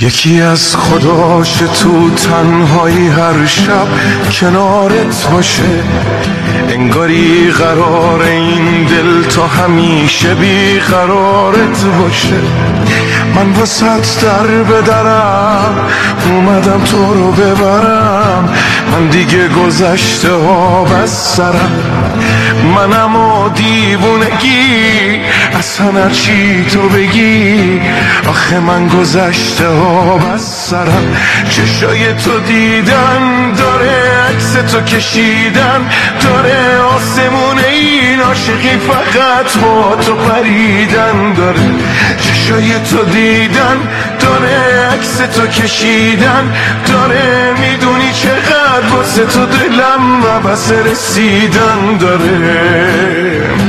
یکی از خداش تو تنهایی هر شب کنارت باشه، انگاری قرار این دل تا همیشه بی قرارت باشه. من واسط در به درم اومدم تو رو ببرم، من دیگه گذشته ها بس سرم، منم و دیوونگی اصلا هرچی تو بگی، آخه من گذشته ها بس سرم. چشای تو دیدن داره، عکس تو کشیدن داره، آسمون این عاشقی فقط با تو پریدن داره. چشای تو دیدن داره، عکس تو کشیدن داره، میدونی چقدر واسه تو دلم بس رسیدن داره.